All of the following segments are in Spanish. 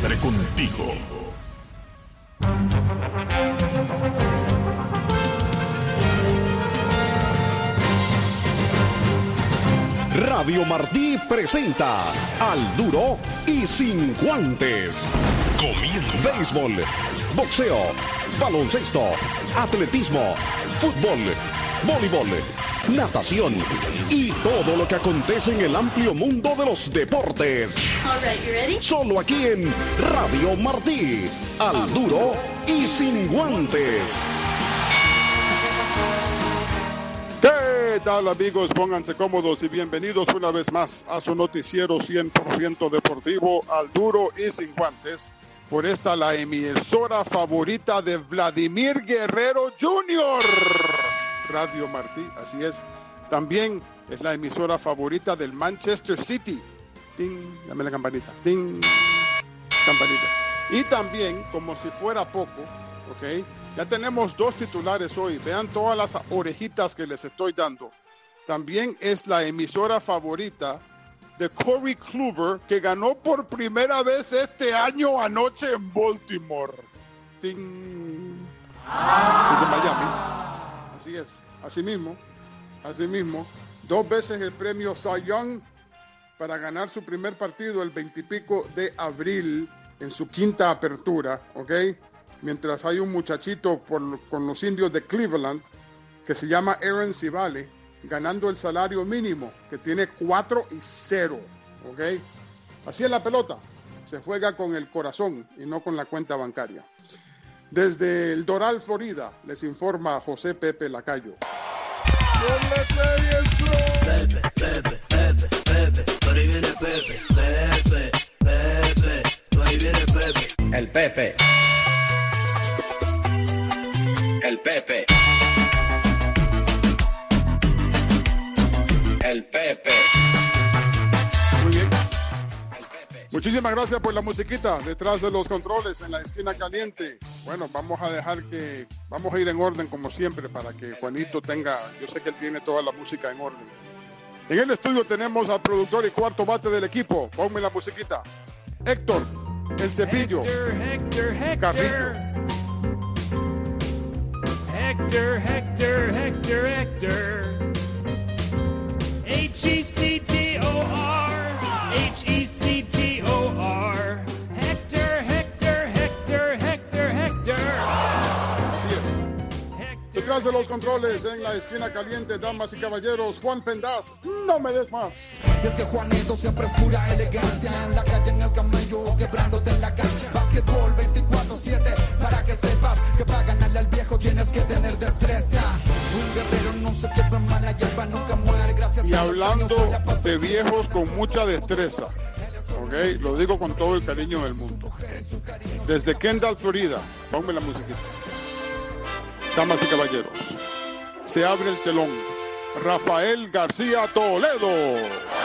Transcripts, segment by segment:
Siempre contigo. Radio Martí presenta Al Duro y Sin Guantes. Comienza. Béisbol, boxeo, baloncesto, atletismo, fútbol, voleibol, natación y todo lo que acontece en el amplio mundo de los deportes. All right, you ready? Solo aquí en Radio Martí. Al Duro y Sin Guantes. ¿Qué tal, amigos? Pónganse cómodos y bienvenidos una vez más a su noticiero 100% deportivo, Al Duro y Sin Guantes. Por esta, la emisora favorita de Vladimir Guerrero Jr., Radio Martí, así es. También es la emisora favorita del Manchester City. ¡Ting! Dame la campanita. ¡Ting! Campanita. Y también, como si fuera poco, ¿ok? Ya tenemos 2 titulares hoy. Vean todas las orejitas que les estoy dando. También es la emisora favorita de Corey Kluber, que ganó por primera vez este año anoche en Baltimore. ¡Ting! Desde Miami. Así es. Así mismo. 2 veces el premio Cy Young para ganar su primer partido el 20 y pico de abril en su 5ª apertura, ¿ok? Mientras hay un muchachito con los indios de Cleveland que se llama Aaron Civale, ganando el salario mínimo, que tiene 4-0, ¿ok? Así es la pelota. Se juega con el corazón y no con la cuenta bancaria. Desde el Doral, Florida, les informa José Pepe Lacayo. Pepe, por ahí viene Pepe, por ahí viene Pepe. El Pepe. El Pepe. El Pepe. Muy bien. Muchísimas gracias por la musiquita detrás de los controles en la esquina caliente. Bueno, vamos a ir en orden como siempre para que Juanito tenga, yo sé que él tiene toda la música en orden. En el estudio tenemos al productor y cuarto bate del equipo. Ponme la musiquita. Héctor, el Cepillo, Carrillo. Hector. Hector. Hector. Detrás de los controles, en la esquina caliente, damas y caballeros, Juan Pendaz, no me des más. Y es que Juanito siempre es pura elegancia, en la calle, en el camello, quebrándote en la cancha. Básquetbol 24/7, para que sepas que para ganarle al viejo tienes que tener destreza. Un guerrero no se quebra mal, la hierba nunca muere, gracias y a los hablando años, la paz de viejos con mucha destreza, ok, lo digo con todo el cariño del mundo. Desde Kendall, Florida, ponme la musiquita. Damas y caballeros, se abre el telón. Rafael García Toledo.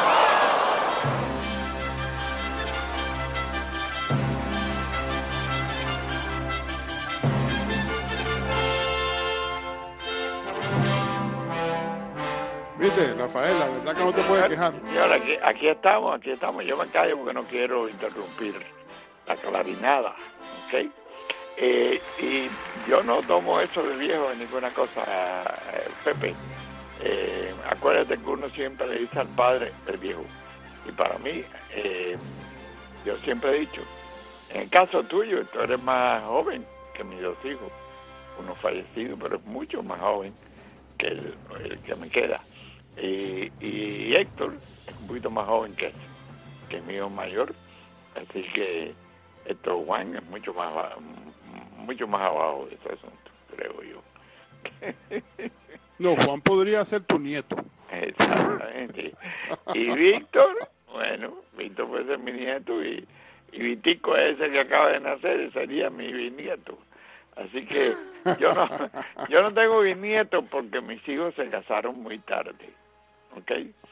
Viste, Rafael, la verdad que no te puedes quejar. Y ahora aquí estamos. Yo me callo porque no quiero interrumpir la clarinada, ¿ok? Y yo no tomo eso de viejo en ninguna cosa, Pepe. Acuérdate que uno siempre le dice al padre el viejo. Y para mí, yo siempre he dicho, en el caso tuyo, tú eres más joven que mis 2 hijos. Uno fallecido, pero es mucho más joven que el que me queda. Y Héctor es un poquito más joven que mi hijo mayor. Así que Héctor Juan es mucho más abajo de ese asunto, creo yo. No, Juan podría ser tu nieto. Exactamente. Y Víctor, bueno, Víctor puede ser mi nieto y Vitico es ese que acaba de nacer, sería mi bisnieto. Así que yo no tengo bisnietos porque mis hijos se casaron muy tarde, ¿ok?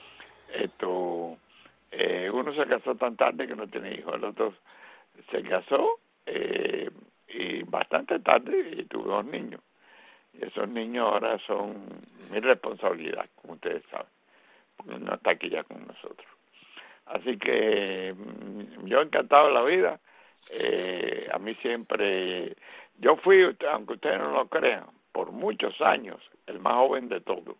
Uno se casó tan tarde que no tiene hijos, el otro se casó y bastante tarde y tuve 2 niños. Y esos niños ahora son mi responsabilidad, como ustedes saben, porque no está aquí ya con nosotros. Así que yo encantado de la vida A mí siempre, yo fui, aunque ustedes no lo crean, por muchos años el más joven de todo.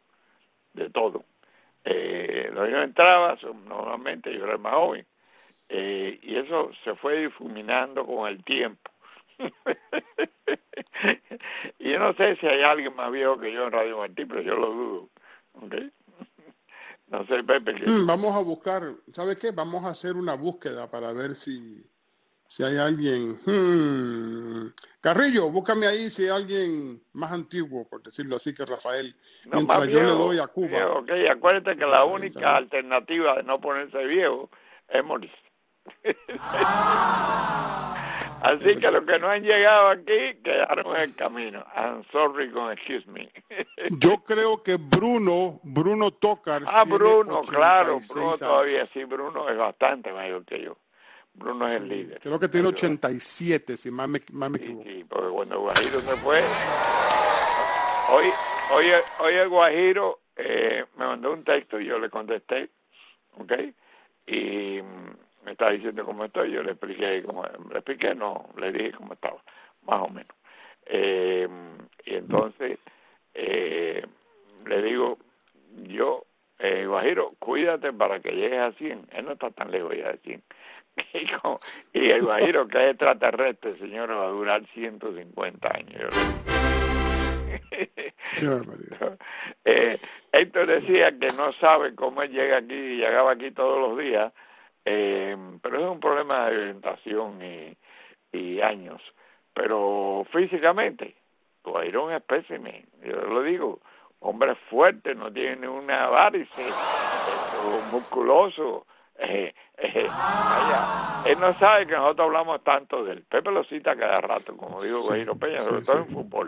Yo entraba, normalmente yo era el más joven, y eso se fue difuminando con el tiempo. Y yo no sé si hay alguien más viejo que yo en Radio Martí, pero yo lo dudo. ¿Okay? No sé, Pepe. Vamos a buscar, ¿sabes qué? Vamos a hacer una búsqueda para ver si hay alguien. Carrillo, búscame ahí si hay alguien más antiguo, por decirlo así, que Rafael. No, mientras yo viejo, le doy a Cuba. Viejo, okay. Acuérdate que la única alternativa de no ponerse viejo es morir. Así que los que no han llegado aquí quedaron en el camino. I'm sorry con excuse me. Yo creo que Bruno Tócar. Bruno, claro, Bruno todavía sí, Bruno es bastante mayor que yo. Bruno es el líder. Creo que tiene 87, si más me equivoco. Sí, porque cuando Guajiro se fue, hoy el Guajiro me mandó un texto y yo le contesté, ¿ok? Y me estaba diciendo cómo estoy, yo le dije cómo estaba, más o menos. Y entonces le digo, Guajiro, cuídate para que llegues a 100. Él no está tan lejos ya de 100. Y el Guajiro, que es extraterrestre, señor, va a durar 150 años. Héctor decía que no sabe cómo él llega aquí y llegaba aquí todos los días, pero es un problema de orientación y años. Pero físicamente, Guajiro es un espécimen, yo lo digo, hombre fuerte, no tiene una varice, musculoso. Él no sabe que nosotros hablamos tanto de él. Pepe lo cita cada rato, como digo Guajiro Peña, sobre todo en fútbol.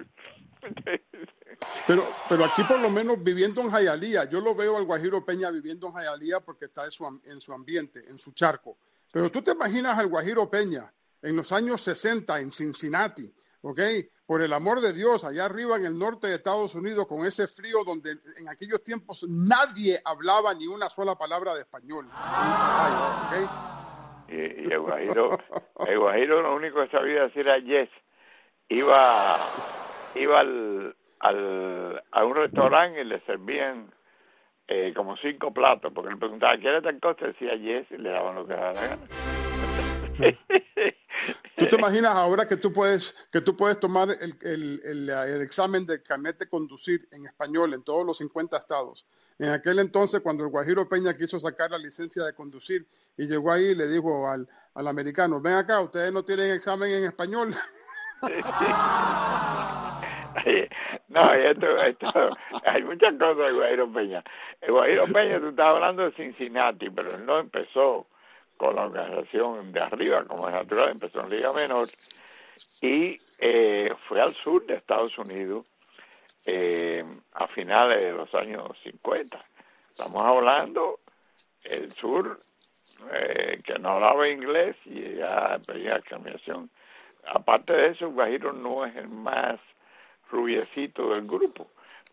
Pero aquí por lo menos viviendo en Hialeah, yo lo veo al Guajiro Peña viviendo en Hialeah porque está en su ambiente, en su charco. Pero tú te imaginas al Guajiro Peña en los años 60 en Cincinnati, ¿ok? Por el amor de Dios, allá arriba en el norte de Estados Unidos, con ese frío donde en aquellos tiempos nadie hablaba ni una sola palabra de español. ¿Okay? Y el Guajiro lo único que sabía decir era yes. Iba a un restaurante y le servían como 5 platos, porque le preguntaba, ¿quieres tal cosa? Decía yes y le daban lo que le daba la gana. ¿Tú te imaginas ahora que tú puedes tomar el examen del carnet de conducir en español en todos los 50 estados? En aquel entonces, cuando el Guajiro Peña quiso sacar la licencia de conducir y llegó ahí y le dijo al americano, ven acá, ustedes no tienen examen en español. No, esto hay muchas cosas de Guajiro Peña. El Guajiro Peña, tú estás hablando de Cincinnati, pero él no empezó con la organización de arriba, como es natural, empezó en Liga Menor y fue al sur de Estados Unidos a finales de los años 50. Estamos hablando el sur que no hablaba inglés y ya pedía cambiación. Aparte de eso, Guajiro no es el más rubiecito del grupo.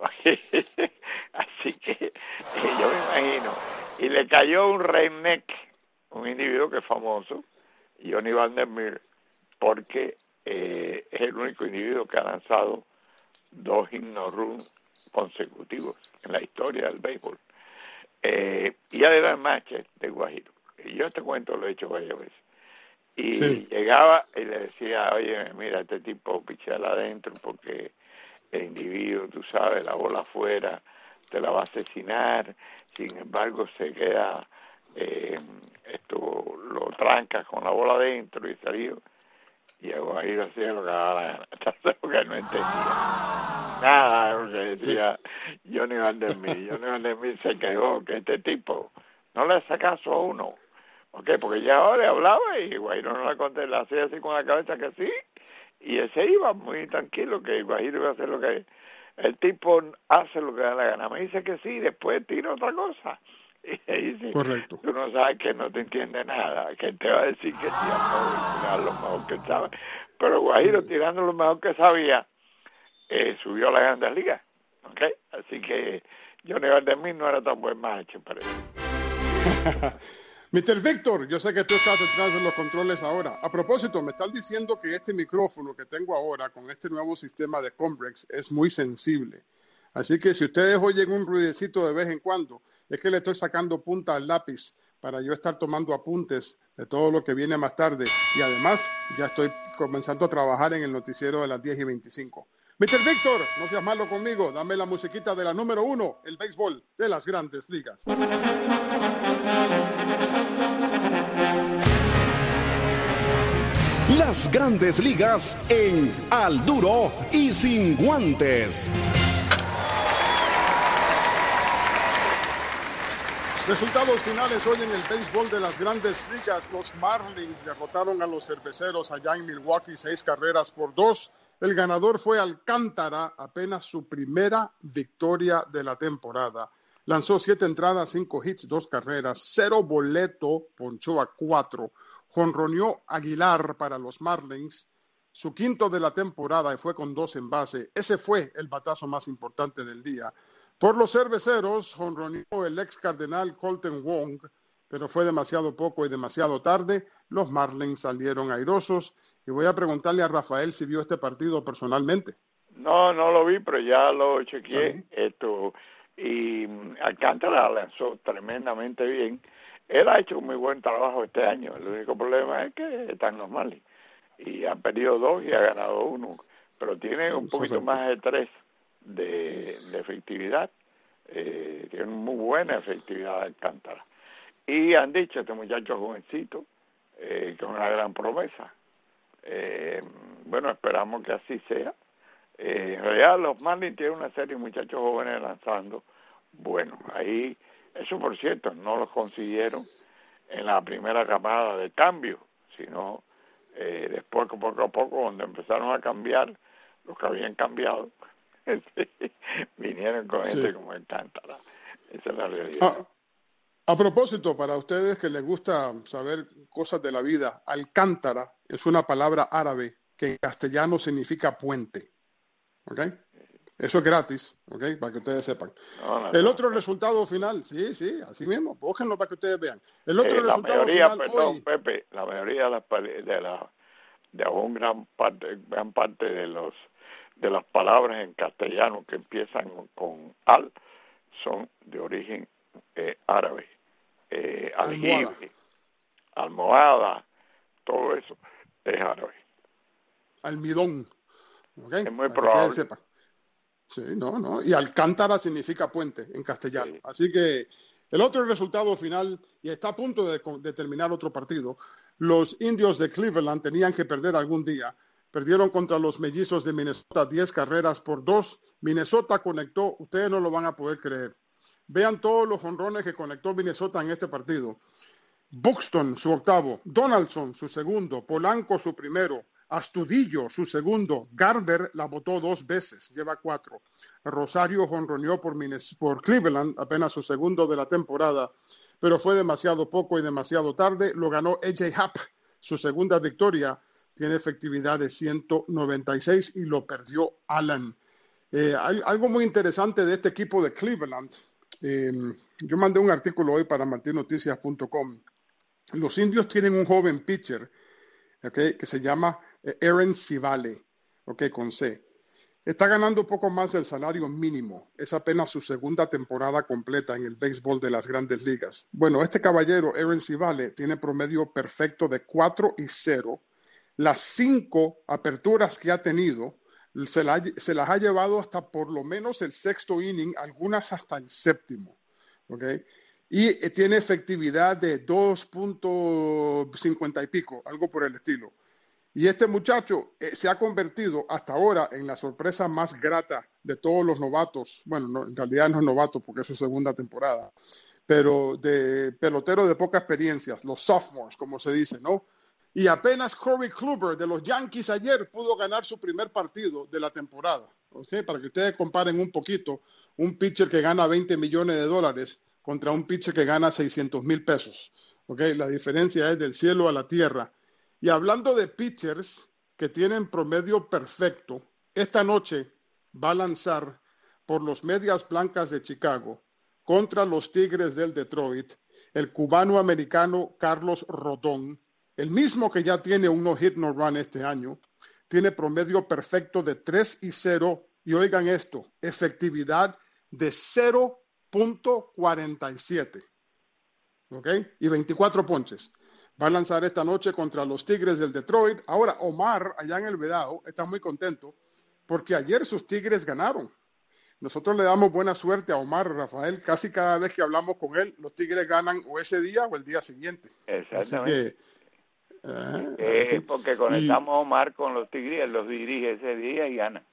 Así que yo me imagino. Y le cayó un redneck, un individuo que es famoso, Johnny Vandermeer, porque es el único individuo que ha lanzado 2 himnos runs consecutivos en la historia del béisbol. Y él era el matcher de Guajiro. Y yo este cuento lo he hecho varias veces. Y llegaba y le decía, oye, mira, este tipo pichela adentro porque el individuo, tú sabes, la bola afuera, te la va a asesinar, sin embargo se queda, lo trancas con la bola adentro y salió. Y a ir hacía lo que daba la gana, porque no entendía nada de lo que decía Johnny Vandermeer. Johnny Vandermeer se quejó que este tipo no le hace caso a uno. Okay, porque ya ahora le hablaba y Guajiro no la contestaba, le hacía así con la cabeza que sí, y él se iba muy tranquilo que Guajiro iba a hacer lo que el tipo hace lo que da la gana. Me dice que sí, después tira otra cosa. Y dice, correcto. Tú no sabes que no te entiende nada, que él te va a decir que sí a tirar lo mejor que sabe. Pero Guajiro tirando lo mejor que sabía, subió a la Grandes Ligas. Okay, así que Johnny Vandermeer no era tan buen macho, parece. Mr. Víctor, yo sé que tú estás detrás de los controles ahora. A propósito, me están diciendo que este micrófono que tengo ahora con este nuevo sistema de Combrexx es muy sensible. Así que si ustedes oyen un ruidecito de vez en cuando, es que le estoy sacando punta al lápiz para yo estar tomando apuntes de todo lo que viene más tarde. Y además, ya estoy comenzando a trabajar en el noticiero de las 10:25. Mr. Víctor, no seas malo conmigo. Dame la musiquita de la número 1, el béisbol de las Grandes Ligas. Las Grandes Ligas en Al Duro y Sin Guantes. Resultados finales hoy en el béisbol de las Grandes Ligas. Los Marlins derrotaron a los Cerveceros allá en Milwaukee 6-2. El ganador fue Alcántara, apenas su primera victoria de la temporada. Lanzó 7 entradas, 5 hits, 2 carreras, 0 boleto, ponchó a 4. Jonroneó Aguilar para los Marlins, su quinto de la temporada y fue con 2 en base. Ese fue el batazo más importante del día. Por los Cerveceros, jonroneó el ex cardenal Colton Wong, pero fue demasiado poco y demasiado tarde. Los Marlins salieron airosos y voy a preguntarle a Rafael si vio este partido personalmente. No lo vi, pero ya lo chequeé. Y Alcántara lanzó tremendamente bien. Él ha hecho un muy buen trabajo este año. El único problema es que están los Marlins. Y ha perdido 2 y ha ganado 1. Pero tiene un poquito más de 3 de efectividad. Tiene muy buena efectividad Alcántara. Y han dicho, este muchacho jovencito, que es una gran promesa. Bueno, esperamos que así sea. En realidad los Marlins tienen una serie de muchachos jóvenes lanzando. Bueno, ahí, eso por cierto, no los consiguieron en la primera camada de cambio, sino después poco a poco, cuando empezaron a cambiar, los que habían cambiado, vinieron con gente como Alcántara. Esa es la realidad. A propósito, para ustedes que les gusta saber cosas de la vida, Alcántara es una palabra árabe que en castellano significa puente. ¿Ok? Eso es gratis, ¿ok? Para que ustedes sepan. El otro resultado final, sí, así mismo, búsquenlo para que ustedes vean. El otro resultado final hoy... Pepe, la mayoría de un gran parte de las palabras en castellano que empiezan con al son de origen árabe. Aljibe, almohada, todo eso es árabe. Almidón. ¿Okay? Es muy probable. Sí, no. Y Alcántara significa puente en castellano. Sí. Así que el otro resultado final, y está a punto de terminar otro partido, los Indios de Cleveland tenían que perder algún día. Perdieron contra los Mellizos de Minnesota 10-2. Minnesota conectó, ustedes no lo van a poder creer. Vean todos los jonrones que conectó Minnesota en este partido. Buxton, su octavo. Donaldson, su segundo. Polanco, su primero. Astudillo, su segundo. Garber la botó 2 veces, lleva 4. Rosario jonroneó por Cleveland, apenas su segundo de la temporada, pero fue demasiado poco y demasiado tarde. Lo ganó A.J. Happ, su segunda victoria. Tiene efectividad de 196 y lo perdió Allen. Hay algo muy interesante de este equipo de Cleveland. Yo mandé un artículo hoy para martinnoticias.com. Los Indios tienen un joven pitcher, que se llama Aaron Civale, con C. Está ganando un poco más del salario mínimo. Es apenas su segunda temporada completa en el béisbol de las Grandes Ligas. Bueno, este caballero, Aaron Civale, tiene promedio perfecto de 4-0. Las 5 aperturas que ha tenido se las ha llevado hasta por lo menos el 6º inning, algunas hasta el 7º. Y tiene efectividad de 2.50 y pico, algo por el estilo. Y este muchacho se ha convertido hasta ahora en la sorpresa más grata de todos los novatos. Bueno, no, en realidad no es novato porque es su segunda temporada, pero de pelotero de poca experiencia, los sophomores, como se dice, ¿no? Y apenas Corey Kluber de los Yankees ayer pudo ganar su primer partido de la temporada. Para que ustedes comparen un poquito, un pitcher que gana $20 millones contra un pitcher que gana $600,000. La diferencia es del cielo a la tierra. Y hablando de pitchers que tienen promedio perfecto, esta noche va a lanzar por los Medias Blancas de Chicago contra los Tigres del Detroit el cubano-americano Carlos Rodón, el mismo que ya tiene un no-hit no-run este año, tiene promedio perfecto de 3-0 y oigan esto, efectividad de 0.47, ¿ok? Y 24 ponches. Va a lanzar esta noche contra los Tigres del Detroit. Ahora, Omar, allá en el Vedado, está muy contento porque ayer sus Tigres ganaron. Nosotros le damos buena suerte a Omar, Rafael. Casi cada vez que hablamos con él, los Tigres ganan o ese día o el día siguiente. Exactamente. Así que, porque conectamos a Omar con los Tigres, los dirige ese día y gana.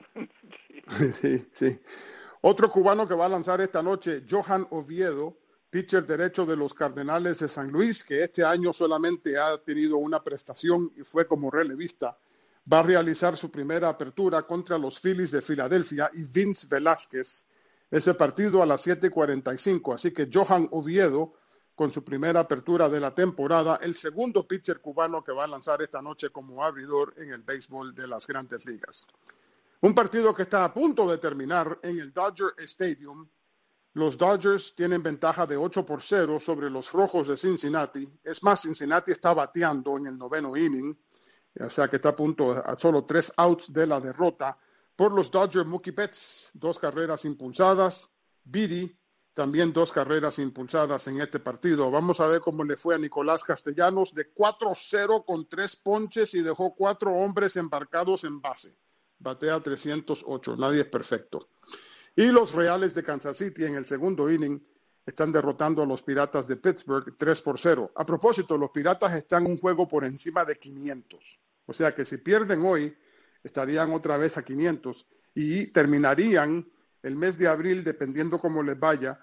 Sí. Otro cubano que va a lanzar esta noche, Johan Oviedo, pitcher derecho de los Cardenales de San Luis, que este año solamente ha tenido una prestación y fue como relevista. Va a realizar su primera apertura contra los Phillies de Filadelfia y Vince Velázquez. Ese partido a las 7:45. Así que Johan Oviedo, con su primera apertura de la temporada, el segundo pitcher cubano que va a lanzar esta noche como abridor en el béisbol de las Grandes Ligas. Un partido que está a punto de terminar en el Dodger Stadium. Los Dodgers tienen ventaja de 8-0 sobre los Rojos de Cincinnati. Es más, Cincinnati está bateando en el 9º inning. O sea que está a punto, a solo 3 outs de la derrota. Por los Dodgers, Mookie Betts, 2 carreras impulsadas. Beatty, también 2 carreras impulsadas en este partido. Vamos a ver cómo le fue a Nicolás Castellanos, de 4-0 con 3 ponches y dejó 4 hombres embarcados en base. Batea 308, nadie es perfecto. Y los Reales de Kansas City en el segundo inning están derrotando a los Piratas de Pittsburgh 3-0. A propósito, los Piratas están un juego por encima de 500. O sea que si pierden hoy, estarían otra vez a 500 y terminarían el mes de abril, dependiendo cómo les vaya,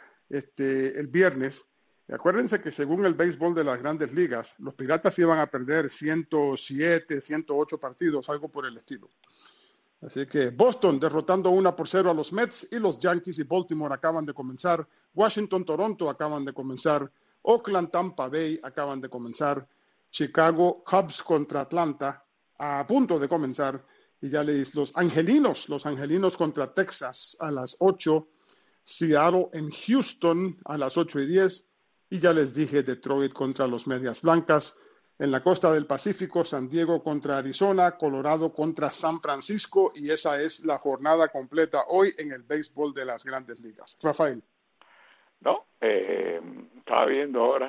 el viernes. Acuérdense que según el béisbol de las Grandes Ligas, los Piratas iban a perder 107, 108 partidos, algo por el estilo. Así que Boston derrotando 1-0 a los Mets y los Yankees y Baltimore acaban de comenzar. Washington, Toronto acaban de comenzar. Oakland, Tampa Bay acaban de comenzar. Chicago Cubs contra Atlanta a punto de comenzar. Y ya los angelinos contra Texas a las 8. Seattle en Houston a las 8:10. Y ya les dije Detroit contra los Medias Blancas. En la costa del Pacífico, San Diego contra Arizona, Colorado contra San Francisco, y esa es la jornada completa hoy en el béisbol de las Grandes Ligas. Rafael. No, estaba viendo ahora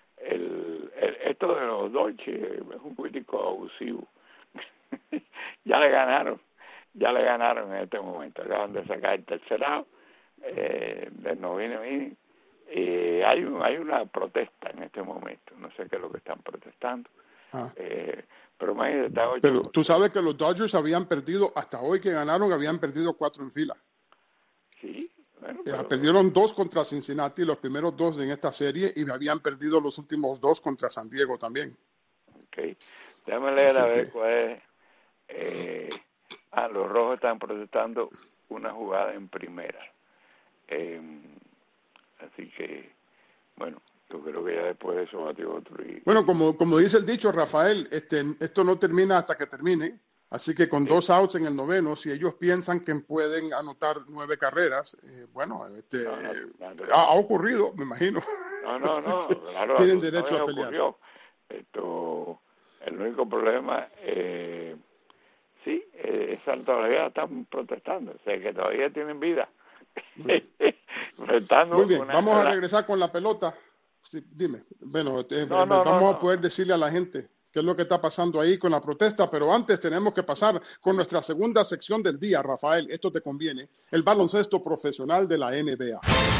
esto de los Dodgers es un político abusivo. ya le ganaron en este momento. Acaban de sacar el tercer out del 9º inning. Hay una protesta en este momento, no sé qué es lo que están protestando, pero imagínate, está 8. Pero tú sabes que los Dodgers habían perdido, hasta hoy que ganaron, habían perdido 4 en fila. Sí, bueno, perdieron 2 contra Cincinnati, los primeros 2 en esta serie, y habían perdido los últimos 2 contra San Diego también. Ok, déjame leer a ver cuál es. Los Rojos están protestando una jugada en primera. Así que, bueno, yo creo que ya después de eso batió otro. Bueno, como dice el dicho, Rafael, esto no termina hasta que termine. Así que con 2 outs en el 9º, si ellos piensan que pueden anotar 9 carreras, ha ocurrido, me imagino. No, claro. Tienen derecho a pelear. El único problema, todavía están protestando, o sea que todavía tienen vida. Muy bien, vamos a regresar con la pelota. Sí, dime, bueno, vamos a poder decirle a la gente qué es lo que está pasando ahí con la protesta, pero antes tenemos que pasar con nuestra segunda sección del día, Rafael, esto te conviene, el baloncesto profesional de la NBA.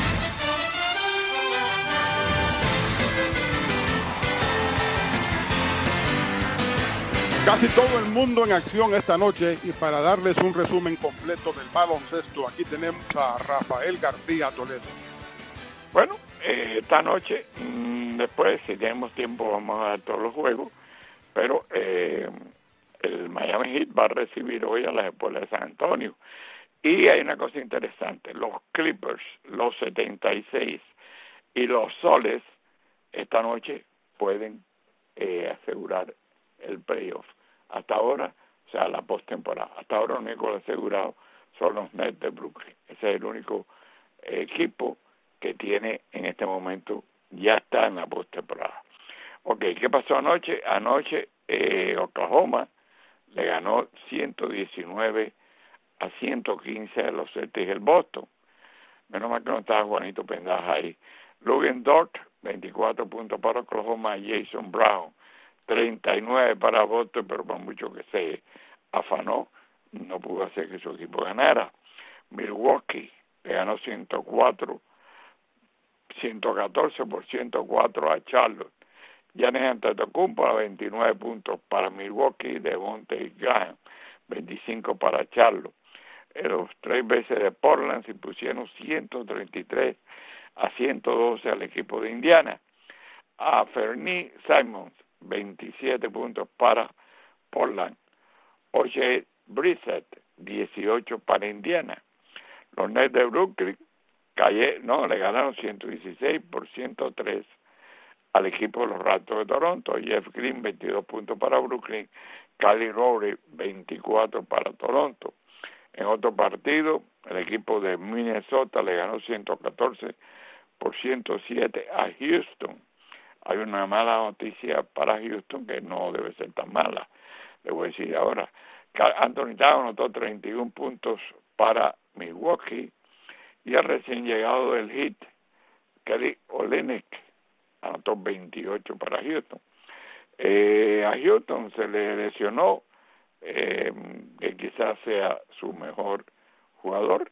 Casi todo el mundo en acción esta noche, y para darles un resumen completo del baloncesto, aquí tenemos a Rafael García Toledo. Bueno, esta noche, después, si tenemos tiempo, vamos a dar todos los juegos, pero el Miami Heat va a recibir hoy a las Espuelas de San Antonio. Y hay una cosa interesante, los Clippers, los 76 y los Soles, esta noche pueden asegurar el playoff. Hasta ahora, o sea, la postemporada. Hasta ahora lo único asegurado son los Nets de Brooklyn. Ese es el único equipo que tiene en este momento ya está en la postemporada. Ok, ¿qué pasó anoche? Anoche Oklahoma le ganó 119-115 a los Celtics del Boston. Menos mal que no estaba Juanito Pendaja ahí. Logan Dort, 24 puntos para Oklahoma. Jason Brown, 39 para Boston, pero por mucho que se afanó, no pudo hacer que su equipo ganara. Milwaukee le ganó 114 por 104 a Charlotte. Giannis Antetokounmpo a 29 puntos para Milwaukee. Devontae Graham, 25 para Charlotte. Los 3 veces de Portland se pusieron 133-112 al equipo de Indiana. A Fernie Simons, 27 puntos para Portland. Oye Brissett, 18 para Indiana. Los Nets de Brooklyn le ganaron 116 por 103 al equipo de los Raptors de Toronto. Jeff Green, 22 puntos para Brooklyn. Kyle Lowry, 24 para Toronto. En otro partido, el equipo de Minnesota le ganó 114 por 107 a Houston. Hay una mala noticia para Houston que no debe ser tan mala. Le voy a decir ahora. Anthony Towns anotó 31 puntos para Milwaukee y el recién llegado del Heat, Kelly Olynyk, anotó 28 para Houston. A Houston se le lesionó que quizás sea su mejor jugador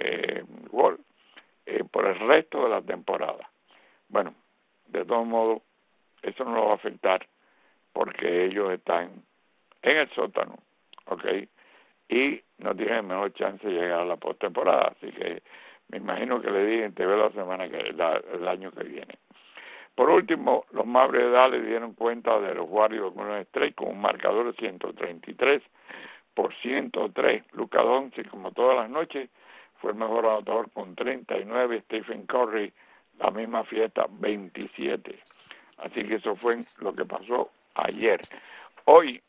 por el resto de la temporada. Bueno, de todos modos, eso no lo va a afectar porque ellos están en el sótano, ¿ok? Y no tienen mejor chance de llegar a la postemporada, así que me imagino que le digan te veo la semana el año que viene. Por último, los Mavericks de Dallas dieron cuenta de los Warriors con un strike con un marcador de 133 por 103. Luka Doncic, como todas las noches, fue el mejor anotador con 39. Stephen Curry, la misma fiesta, 27. Así que eso fue lo que pasó ayer. Hoy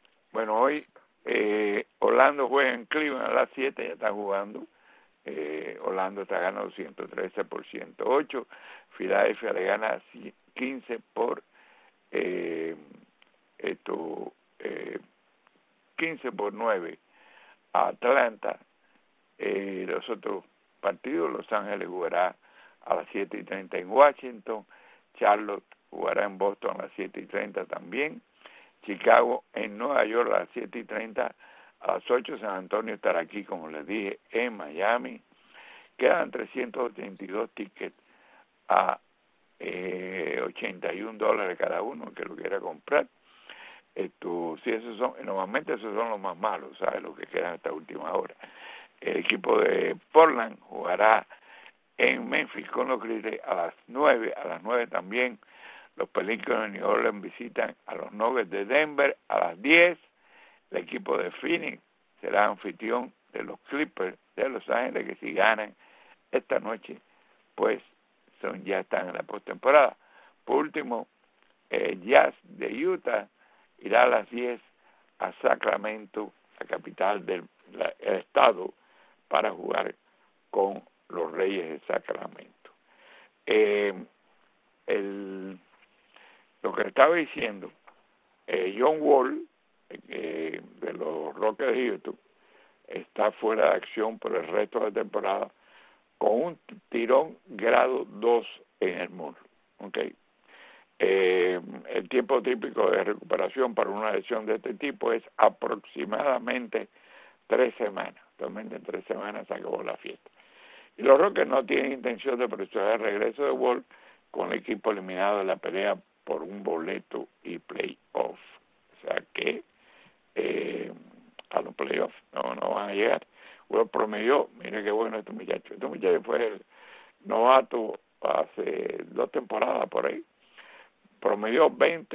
Orlando juega en Cleveland a las 7, ya está jugando. Orlando está ganando 113 por 108. Filadelfia le gana 15 por 9 a Atlanta. Los otros partidos, Los Ángeles jugará a las 7:30 en Washington. Charlotte jugará en Boston a las 7:30 también. Chicago en Nueva York a las 7:30. A las 8 San Antonio estará aquí, como les dije, en Miami. Quedan 382 tickets a $81 cada uno que lo quiera comprar. Normalmente esos son los más malos, ¿sabes? Los que quedan hasta última hora. El equipo de Portland jugará en Memphis con los Grizzlies a las 9. A las 9 también los Pelicans de New Orleans visitan a los Nuggets de Denver. A las 10 el equipo de Phoenix será anfitrión de los Clippers de Los Ángeles, que si ganan esta noche, pues ya están en la postemporada. Por último, Jazz de Utah irá a las 10 a Sacramento, la capital del estado, para jugar con los Reyes de Sacramento. Lo que estaba diciendo, John Wall, de los Rockets de Houston, está fuera de acción por el resto de la temporada con un tirón grado 2 en el muslo. ¿Okay? El tiempo típico de recuperación para una lesión de este tipo es aproximadamente 3 semanas. Actualmente en 3 semanas se acabó la fiesta. Y los Rockets no tienen intención de proceder al regreso de Wall con el equipo eliminado de la pelea por un boleto y playoff. O sea que a los playoffs no van a llegar. Wall promedió, mire qué bueno este muchacho. Este muchacho fue el novato hace 2 temporadas por ahí. Promedió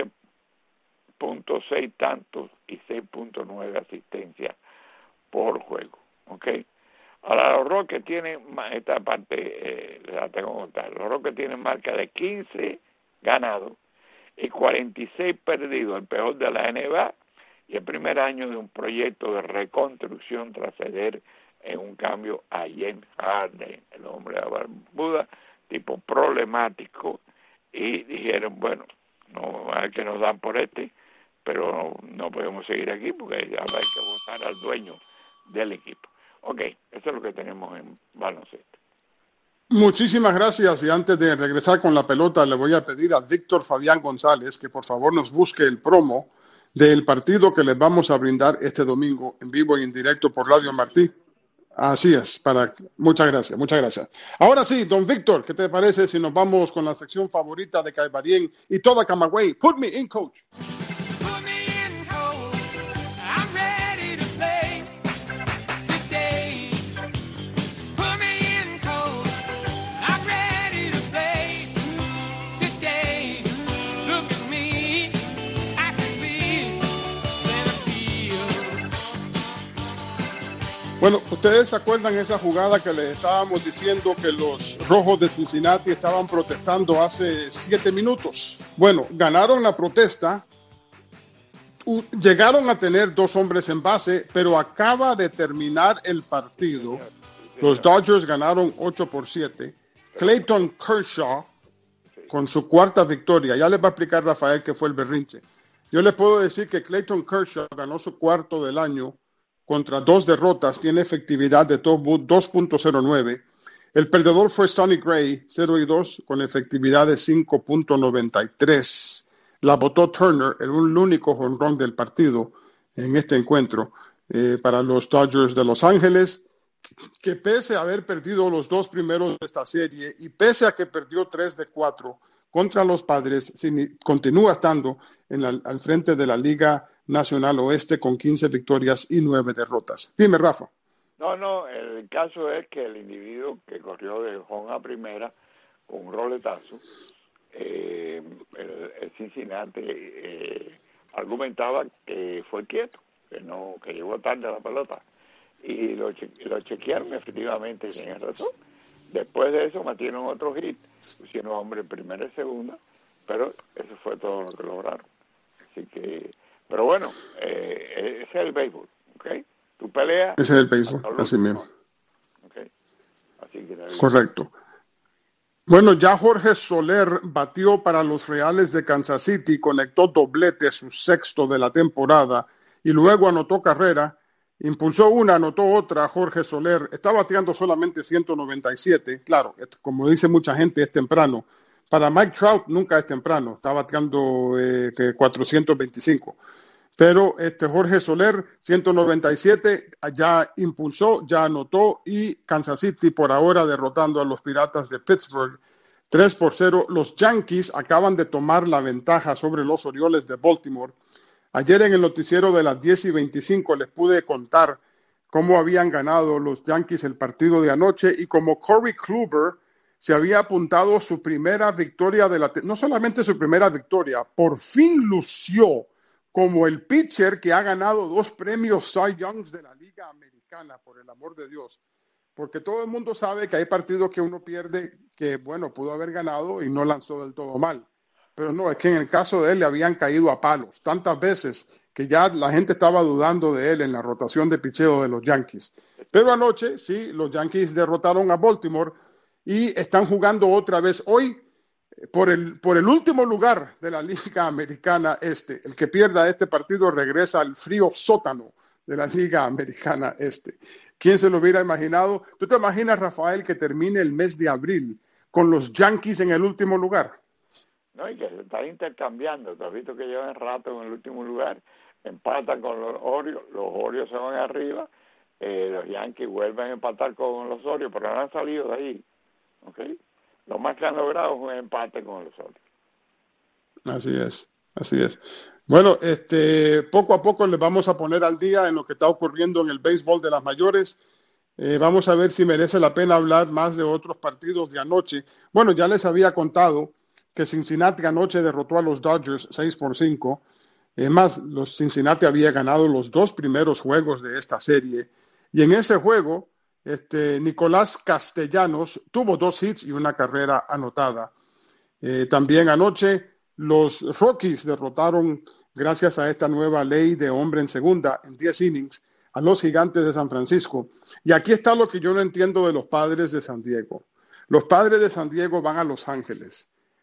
20.6 tantos y 6.9 asistencias por juego. ¿Ok? Ahora los Rockets tienen, esta parte la tengo que contar, los Rockets tienen marca de 15 ganados y 46 perdidos, el peor de la NBA, y el primer año de un proyecto de reconstrucción tras ceder en un cambio a James Harden, el hombre de la barbuda, tipo problemático y dijeron, bueno, no es que nos dan por pero no podemos seguir aquí porque ahora hay que votar al dueño del equipo. Ok, eso es lo que tenemos en baloncesto. Muchísimas gracias, y antes de regresar con la pelota le voy a pedir a Víctor Fabián González que por favor nos busque el promo del partido que les vamos a brindar este domingo en vivo y en directo por Radio Martí. Así es, muchas gracias. Ahora sí, don Víctor, ¿qué te parece si nos vamos con la sección favorita de Caibarien y toda Camagüey? Put me in, coach. Put me in, coach. I'm ready to play today. Put me in, coach. I'm ready to play today. Look at me, I can be center field. Bueno, ¿ustedes se acuerdan esa jugada que les estábamos diciendo que los Rojos de Cincinnati estaban protestando hace 7 minutos? Bueno, ganaron la protesta, llegaron a tener 2 hombres en base, pero acaba de terminar el partido. Los Dodgers ganaron 8-7. Clayton Kershaw con su 4ª victoria. Ya les va a explicar Rafael qué fue el berrinche. Yo les puedo decir que Clayton Kershaw ganó su 4º del año contra 2 derrotas, tiene efectividad de 2.09. El perdedor fue Sonny Gray, 0-2, con efectividad de 5.93. La botó Turner, el único jonrón del partido en este encuentro para los Dodgers de Los Ángeles, que pese a haber perdido los 2 primeros de esta serie y pese a que perdió 3 de 4 contra los Padres, continúa estando al frente de la Liga Nacional Oeste con 15 victorias y 9 derrotas. Dime, Rafa. No, el caso es que el individuo que corrió de home a primera con un roletazo, el Cincinnati argumentaba que fue quieto, que llegó tarde a la pelota, y lo chequearon, efectivamente tenían razón. Después de eso metieron otro hit, pusieron hombre en primera y segunda, pero eso fue todo lo que lograron. Así que, pero bueno, ese es el béisbol, ¿ok? Tu pelea. Ese es el béisbol, así mismo. Okay. Así que correcto. Bueno, ya Jorge Soler batió para los Reales de Kansas City, conectó doblete, su 6º de la temporada, y luego anotó carrera, impulsó una, anotó otra. Jorge Soler está bateando solamente 197, claro, como dice mucha gente, es temprano. Para Mike Trout nunca es temprano, está bateando 425. Pero Jorge Soler, 197, ya impulsó, ya anotó, y Kansas City por ahora derrotando a los Piratas de Pittsburgh 3-0. Los Yankees acaban de tomar la ventaja sobre los Orioles de Baltimore. Ayer en el noticiero de las 10:25 les pude contar cómo habían ganado los Yankees el partido de anoche y cómo Corey Kluber se había apuntado su primera victoria no solamente su primera victoria, por fin lució como el pitcher que ha ganado 2 premios Cy Youngs de la Liga Americana, por el amor de Dios. Porque todo el mundo sabe que hay partidos que uno pierde que, bueno, pudo haber ganado y no lanzó del todo mal. Pero no, es que en el caso de él le habían caído a palos tantas veces que ya la gente estaba dudando de él en la rotación de picheo de los Yankees. Pero anoche, sí, los Yankees derrotaron a Baltimore y están jugando otra vez hoy por el último lugar de la Liga Americana Este. El que pierda este partido regresa al frío sótano de la Liga Americana Este. ¿Quién se lo hubiera imaginado? ¿Tú te imaginas, Rafael, que termine el mes de abril con los Yankees en el último lugar? No, y que se están intercambiando. Tú has visto que llevan rato en el último lugar, empatan con los Orioles se van arriba, los Yankees vuelven a empatar con los Orioles, pero no han salido de ahí. ¿Ok? Lo más que han logrado es un empate con los Orioles. Así es. Bueno, poco a poco les vamos a poner al día en lo que está ocurriendo en el béisbol de las mayores. Vamos a ver si merece la pena hablar más de otros partidos de anoche. Bueno, ya les había contado que Cincinnati anoche derrotó a los Dodgers 6-5. Más, los Cincinnati había ganado los 2 primeros juegos de esta serie. Y en ese juego, Nicolás Castellanos tuvo 2 hits y una carrera anotada. También anoche los Rockies derrotaron, gracias a esta nueva ley de hombre en segunda, en 10 innings, a los Gigantes de San Francisco. Y aquí está lo que yo no entiendo de los Padres de San Diego. Los Padres de San Diego van a Los Ángeles,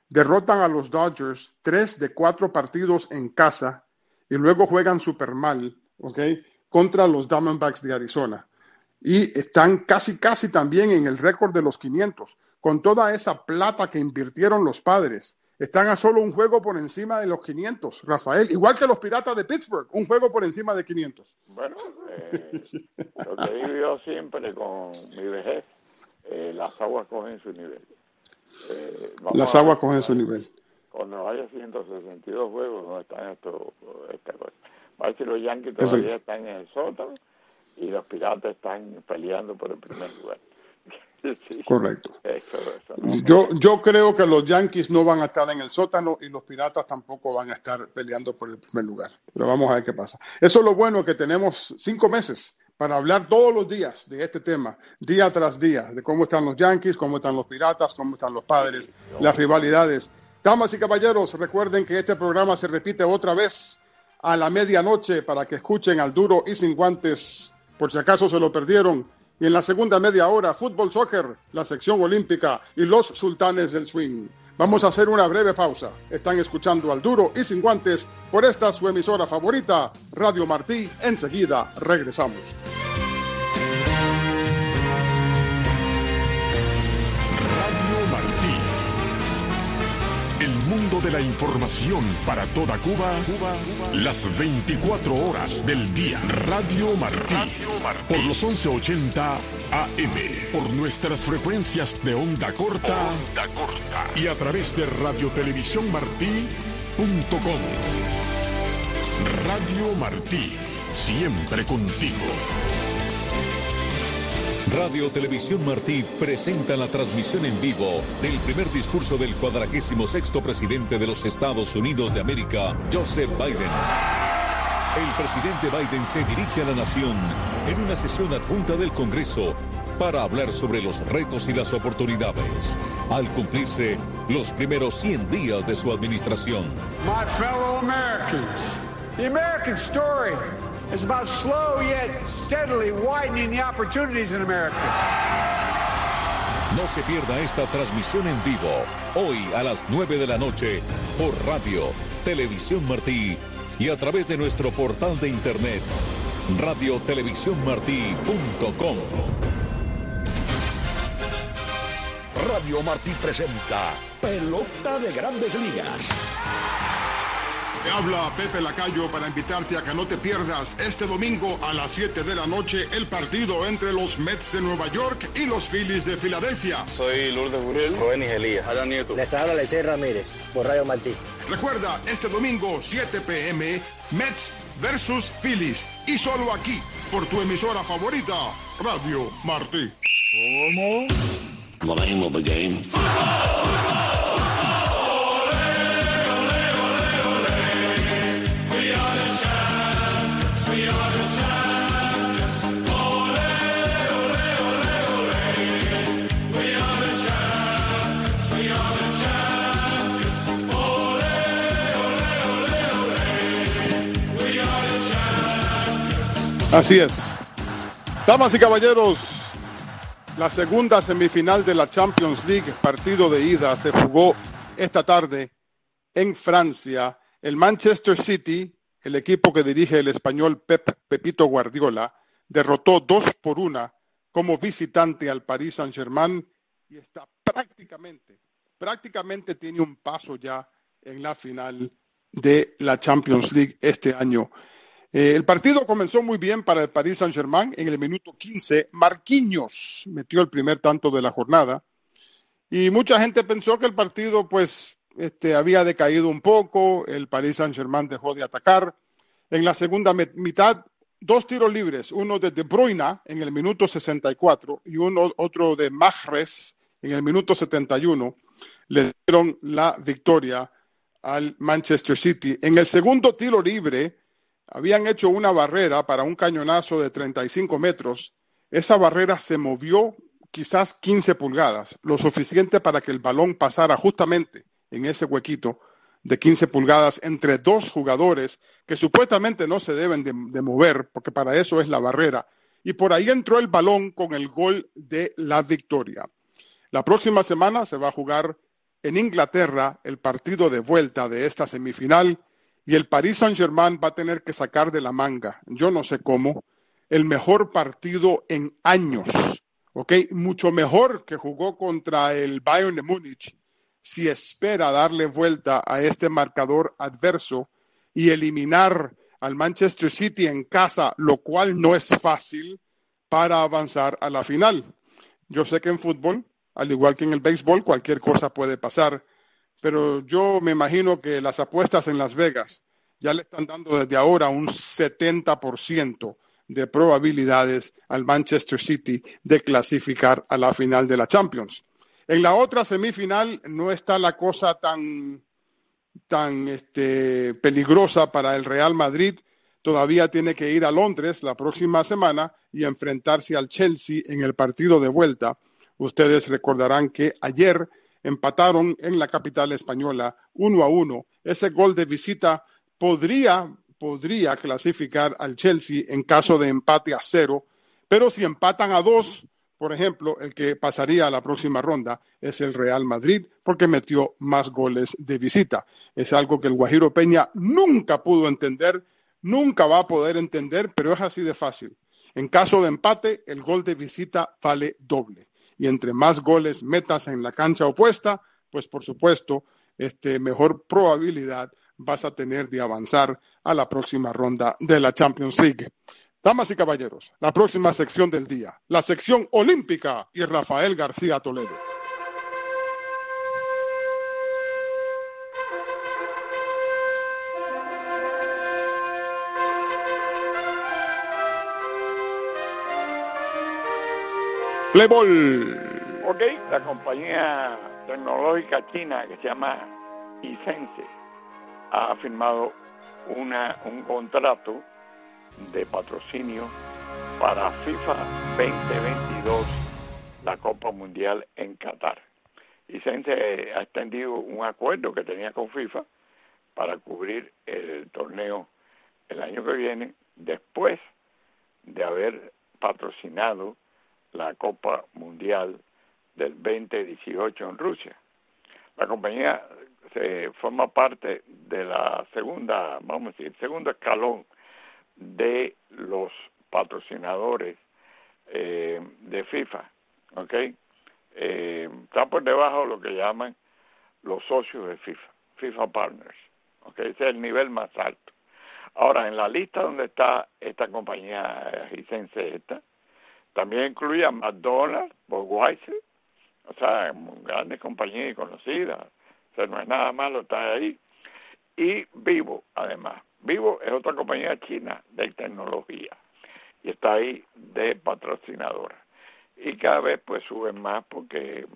derrotan a los Dodgers 3 de 4 partidos en casa y luego juegan súper mal, ¿ok?, contra los Diamondbacks de Arizona. Y están casi también en el récord de los 500. Con toda esa plata que invirtieron los Padres, están a solo un juego por encima de los 500, Rafael. Igual que los Piratas de Pittsburgh, un juego por encima de 500. Bueno, lo que digo yo siempre con mi vejez, las aguas cogen su nivel. Las aguas cogen su nivel. Cuando haya 162 juegos, no están esta cosa. Va a decir, los Yankees todavía están en el sótano y los Piratas están peleando por el primer lugar. Sí. Correcto. Eso no. Yo creo que los Yankees no van a estar en el sótano y los Piratas tampoco van a estar peleando por el primer lugar. Pero vamos a ver qué pasa. Eso es lo bueno, que tenemos 5 meses para hablar todos los días de este tema, día tras día, de cómo están los Yankees, cómo están los Piratas, cómo están los Padres, las rivalidades. Damas y caballeros, recuerden que este programa se repite otra vez a la medianoche para que escuchen Al Duro y Sin Guantes, por si acaso se lo perdieron. Y en la segunda media hora, fútbol, soccer, la sección olímpica y los sultanes del swing. Vamos a hacer una breve pausa. Están escuchando Al Duro y Sin Guantes por esta su emisora favorita, Radio Martí. Enseguida regresamos. Radio Martí. El mundo de la información para toda Cuba, las 24 horas del día. Radio Martí. Por los 1180 AM. Por nuestras frecuencias de onda corta. Y a través de radiotelevisiónmartí.com. Radio Martí. Siempre contigo. Radio Televisión Martí presenta la transmisión en vivo del primer discurso del 46º presidente de los Estados Unidos de América, Joseph Biden. El presidente Biden se dirige a la nación en una sesión adjunta del Congreso para hablar sobre los retos y las oportunidades, al cumplirse los primeros 100 días de su administración. My fellow Americans, the American story is about slow yet steadily widening the opportunities in America. No se pierda esta transmisión en vivo, hoy a las 9 de la noche, por Radio Televisión Martí y a través de nuestro portal de internet, radiotelevisiónmartí.com. Radio Martí presenta Pelota de Grandes Ligas. Te habla Pepe Lacayo para invitarte a que no te pierdas este domingo a las 7 de la noche el partido entre los Mets de Nueva York y los Phillies de Filadelfia. Soy Lourdes Burrell, Rubén Elías, Alan Nieto. Les habla Lecey Ramírez por Radio Martí. Recuerda, este domingo 7 p.m. Mets versus Phillies, y solo aquí por tu emisora favorita, Radio Martí. ¿Cómo? The name of the game. Así es. Damas y caballeros, la segunda semifinal de la Champions League, partido de ida, se jugó esta tarde en Francia. El Manchester City, el equipo que dirige el español Pepito Guardiola, derrotó 2-1 como visitante al Paris Saint-Germain y está prácticamente tiene un paso ya en la final de la Champions League este año. El partido comenzó muy bien para el Paris Saint-Germain. En el minuto 15, Marquinhos metió el primer tanto de la jornada. Y mucha gente pensó que el partido había decaído un poco. El Paris Saint-Germain dejó de atacar. En la segunda mitad, 2 tiros libres. Uno de De Bruyne en el minuto 64 y otro de Mahrez en el minuto 71. Le dieron la victoria al Manchester City. En el segundo tiro libre, habían hecho una barrera para un cañonazo de 35 metros. Esa barrera se movió quizás 15 pulgadas, lo suficiente para que el balón pasara justamente en ese huequito de 15 pulgadas entre 2 jugadores que supuestamente no se deben de mover, porque para eso es la barrera. Y por ahí entró el balón con el gol de la victoria. La próxima semana se va a jugar en Inglaterra el partido de vuelta de esta semifinal y el Paris Saint-Germain va a tener que sacar de la manga, yo no sé cómo, el mejor partido en años, ¿ok? Mucho mejor que jugó contra el Bayern de Múnich si espera darle vuelta a este marcador adverso y eliminar al Manchester City en casa, lo cual no es fácil para avanzar a la final. Yo sé que en fútbol, al igual que en el béisbol, cualquier cosa puede pasar, pero yo me imagino que las apuestas en Las Vegas ya le están dando desde ahora un 70% de probabilidades al Manchester City de clasificar a la final de la Champions. En la otra semifinal no está la cosa tan peligrosa para el Real Madrid. Todavía tiene que ir a Londres la próxima semana y enfrentarse al Chelsea en el partido de vuelta. Ustedes recordarán que ayer empataron en la capital española 1-1. Ese gol de visita podría clasificar al Chelsea en caso de empate a 0, pero si empatan a 2, por ejemplo, el que pasaría a la próxima ronda es el Real Madrid porque metió más goles de visita. Es algo que el Guajiro Peña nunca pudo entender, nunca va a poder entender, pero es así de fácil. En caso de empate, el gol de visita vale doble. Y entre más goles metas en la cancha opuesta, pues por supuesto, mejor probabilidad vas a tener de avanzar a la próxima ronda de la Champions League. Damas y caballeros, la próxima sección del día, la sección olímpica y Rafael García Toledo. Playball. Ok, la compañía tecnológica china que se llama Hisense ha firmado un contrato de patrocinio para FIFA 2022, la Copa Mundial en Qatar. Hisense ha extendido un acuerdo que tenía con FIFA para cubrir el torneo el año que viene, después de haber patrocinado la Copa Mundial del 2018 en Rusia. La compañía forma parte de la segunda, vamos a decir, segundo escalón de los patrocinadores de FIFA, ¿ok? Está por debajo de lo que llaman los socios de FIFA, FIFA Partners, ¿ok? Ese es el nivel más alto. Ahora, en la lista donde está esta compañía Hisense también incluye a McDonald's, Budweiser, o sea, grandes compañías conocidas, o sea, no es nada malo estar ahí, y Vivo, además. Vivo es otra compañía china de tecnología y está ahí de patrocinadora. Y cada vez pues suben más porque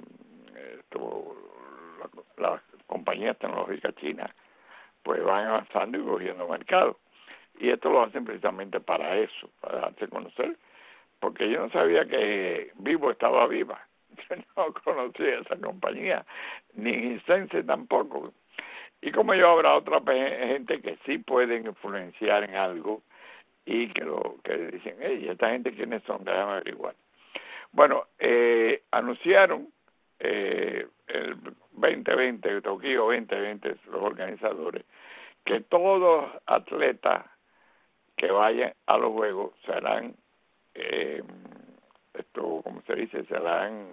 las compañías tecnológicas chinas pues van avanzando y cogiendo mercado. Y esto lo hacen precisamente para eso, para darse a conocer, porque yo no sabía que Vivo estaba viva. Yo no conocía esa compañía, ni Hisense tampoco. Y como yo, habrá otra gente que sí pueden influenciar en algo y que dicen, hey, ¿esta gente quiénes son? Déjame averiguar. Bueno, anunciaron el 2020, Tokio 2020, los organizadores, que todos atletas que vayan a los Juegos serán, como se dice, se darán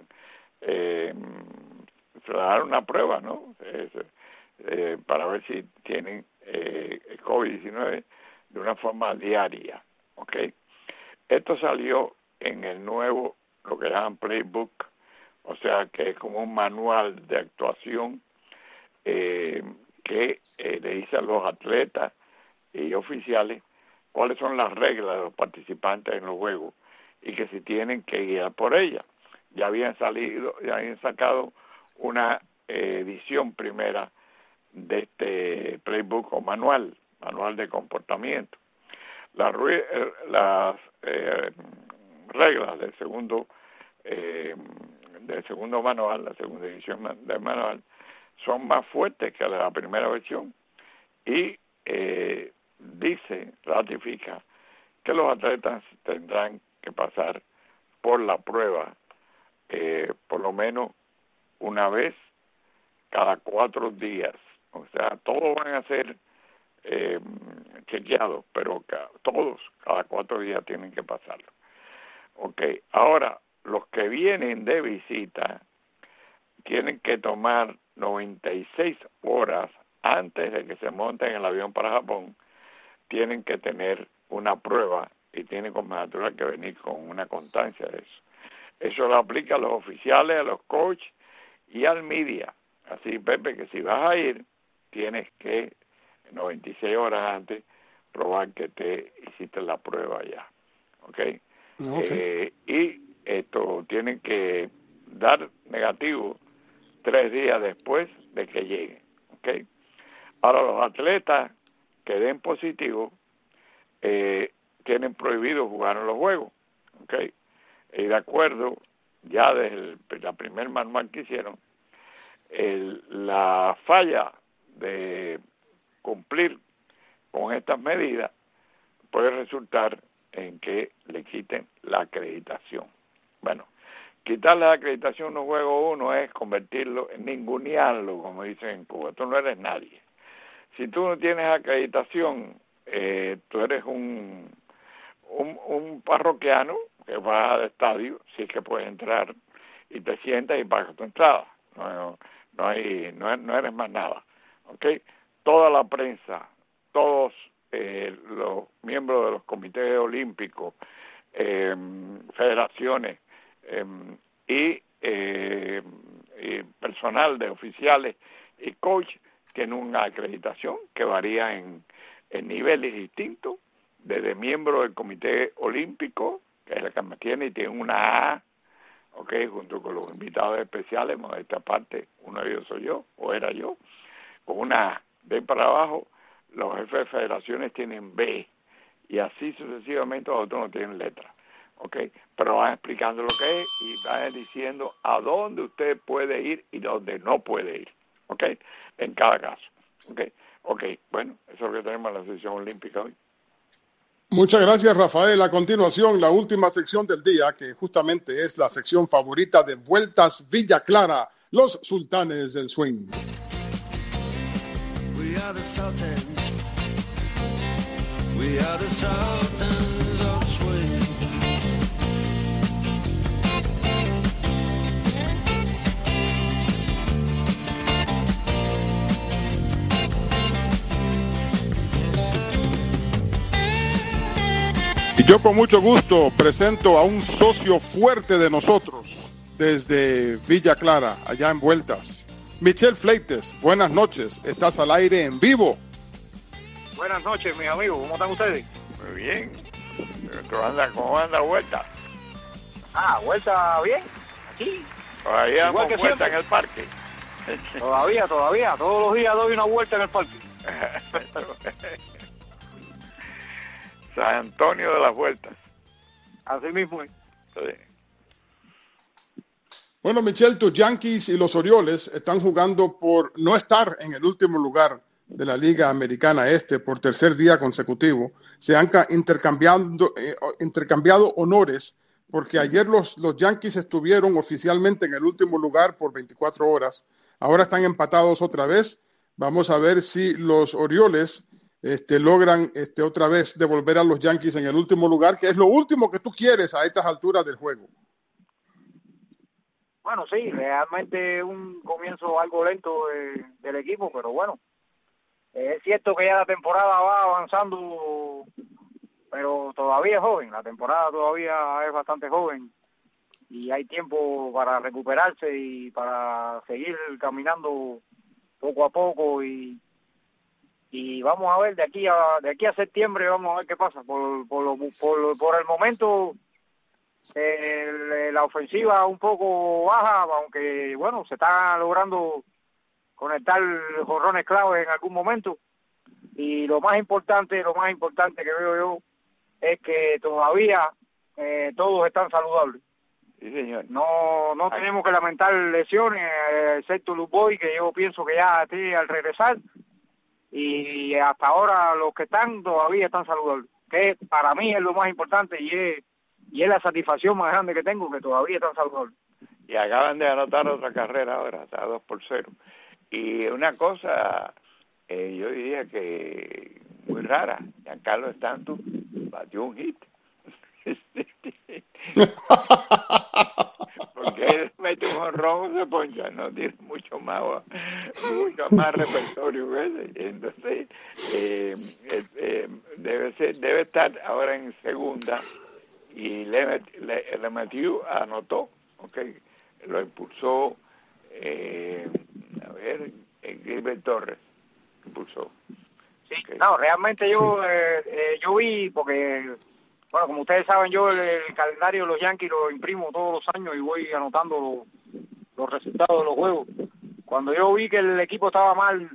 una prueba, ¿no? Para ver si tienen COVID-19 de una forma diaria, ¿ok? Esto salió en el nuevo, lo que llaman Playbook, o sea, que es como un manual de actuación que le dice a los atletas y oficiales cuáles son las reglas de los participantes en los juegos y que si tienen que guiar por ellas. Ya habían sacado una edición primera de este playbook o manual de comportamiento. Las reglas del segundo manual, la segunda edición del manual, son más fuertes que la primera versión y ratifica que los atletas tendrán que pasar por la prueba por lo menos una vez cada 4 días. O sea, todos van a ser chequeados, pero todos cada 4 días tienen que pasarlo. Ok, ahora, los que vienen de visita tienen que tomar 96 horas antes de que se monten en el avión para Japón, tienen que tener una prueba y tienen como natural que venir con una constancia de eso. Eso lo aplica a los oficiales, a los coaches y al media. Así, Pepe, que si vas a ir, tienes que 96 horas antes probar que te hiciste la prueba ya. ¿Ok? Y esto tienen que dar negativo 3 días después de que lleguen. ¿Ok? Ahora, los atletas que den positivo tienen prohibido jugar en los juegos. ¿Ok? Y de acuerdo, ya desde la primer manual que hicieron, la falla de cumplir con estas medidas puede resultar en que le quiten la acreditación. Bueno, quitar la acreditación en un juego uno es convertirlo en ningunearlo, como dicen en Cuba. Tú no eres nadie. Si tú no tienes acreditación, tú eres un parroquiano que va al estadio, si es que puedes entrar, y te sientas y pagas tu entrada. No eres más nada. ¿Okay? Toda la prensa, todos los miembros de los comités olímpicos, federaciones y personal de oficiales y coach tienen una acreditación que varía en niveles distintos, desde miembro del comité olímpico, que es el que me tiene, y tiene una A, okay, junto con los invitados especiales, de esta parte, uno de ellos soy yo, o era yo, con una A. De para abajo, los jefes de federaciones tienen B, y así sucesivamente los otros no tienen letra. Okay, pero van explicando lo que es y van diciendo a dónde usted puede ir y dónde no puede ir, okay, en cada caso. Okay, bueno, eso es lo que tenemos en la sesión olímpica hoy. Muchas gracias, Rafael. A continuación, la última sección del día, que justamente es la sección favorita de Vueltas Villa Clara, los sultanes del swing. We are the Sultans. We are the Sultans of swing. Y yo con mucho gusto presento a un socio fuerte de nosotros desde Villa Clara, allá en Vueltas. Michel Fleites, buenas noches, estás al aire en vivo. Buenas noches, mis amigos, ¿cómo están ustedes? Muy bien. ¿Cómo anda Vuelta? Vuelta bien, aquí. Todavía igual damos vuelta en el parque. Todavía, todos los días doy una vuelta en el parque. San Antonio de las Vueltas. Así mismo es. Sí. Bueno, Michel, tus Yankees y los Orioles están jugando por no estar en el último lugar de la Liga Americana Este por tercer día consecutivo. Se han intercambiado honores porque ayer los Yankees estuvieron oficialmente en el último lugar por 24 horas. Ahora están empatados otra vez. Vamos a ver si los Orioles logran otra vez devolver a los Yankees en el último lugar, que es lo último que tú quieres a estas alturas del juego. Bueno, sí, realmente un comienzo algo lento del equipo, pero bueno, es cierto que ya la temporada va avanzando, pero todavía es joven, la temporada todavía es bastante joven y hay tiempo para recuperarse y para seguir caminando poco a poco y vamos a ver de aquí a septiembre, vamos a ver qué pasa. Por el momento la ofensiva un poco baja, aunque bueno, se está logrando conectar jorrones claves en algún momento, y lo más importante que veo yo es que todavía todos están saludables. Sí, señor. No tenemos que lamentar lesiones, excepto Luboy, que yo pienso que ya esté al regresar, y hasta ahora los que están todavía están saludables, que para mí es lo más importante y es la satisfacción más grande que tengo, que todavía están saludables. Y acaban de anotar otra carrera ahora, está 2-0. Y una cosa, yo diría que muy rara, Giancarlo Stanton batió un hit. Porque él mete un jonrón, se poncha, no tiene mucho más repertorio que ese. Entonces debe estar ahora en segunda, y le metió, anotó, okay, lo impulsó Gilbert Torres impulsó. Sí, okay. No, realmente yo vi, porque bueno, como ustedes saben, yo el calendario de los Yankees lo imprimo todos los años y voy anotando los resultados de los juegos. Cuando yo vi que el equipo estaba mal,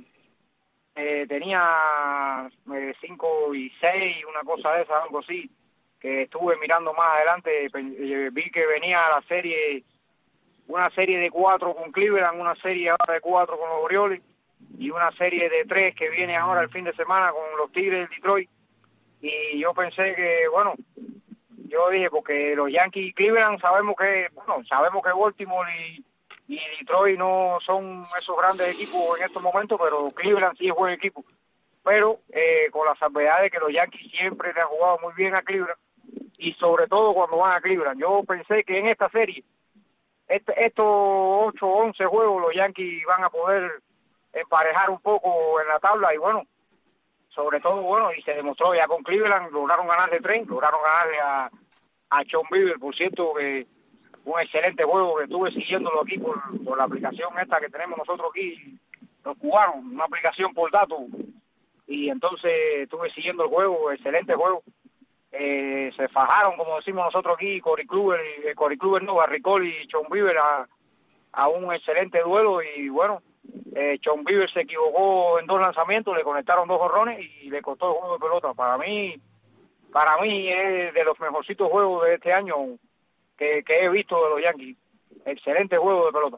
tenía 5-6, una cosa de esa, algo así, que estuve mirando más adelante, vi que venía una serie de 4 con Cleveland, una serie ahora de 4 con los Orioles, y una serie de 3 que viene ahora el fin de semana con los Tigres de Detroit. Y yo pensé que, bueno, yo dije, porque los Yankees y Cleveland sabemos que Baltimore y Detroit no son esos grandes equipos en estos momentos, pero Cleveland sí es buen equipo. Pero con la salvedad de que los Yankees siempre le han jugado muy bien a Cleveland, y sobre todo cuando van a Cleveland. Yo pensé que en esta serie, estos 8 o 11 juegos, los Yankees van a poder emparejar un poco en la tabla, y bueno, sobre todo, bueno, y se demostró ya con Cleveland, lograron ganarle 3, lograron ganarle a Sean Bieber, por cierto, que un excelente juego que estuve siguiéndolo aquí por la aplicación esta que tenemos nosotros aquí, los cubanos, una aplicación por datos, y entonces estuve siguiendo el juego, excelente juego. Se fajaron, como decimos nosotros aquí, Barry Cole y Sean Bieber a un excelente duelo, y bueno, Sean Bieber se equivocó en 2 lanzamientos, le conectaron 2 jonrones y le costó el juego de pelota. Para mí es de los mejorcitos juegos de este año que he visto de los Yankees. Excelente juego de pelota.